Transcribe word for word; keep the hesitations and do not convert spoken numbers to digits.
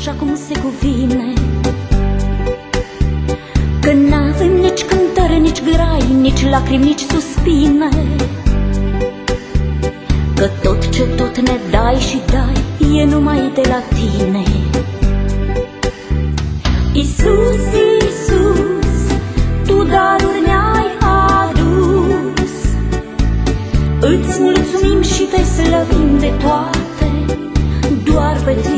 așa cum se cuvine, că n-avem nici cântări, nici grai, nici lacrimi, nici suspine, că tot ce tot ne dai și dai e numai de la tine. Iisus, Iisus, tu daruri ne-ai adus, îți mulțumim și te slăvim de toate, doar pe tine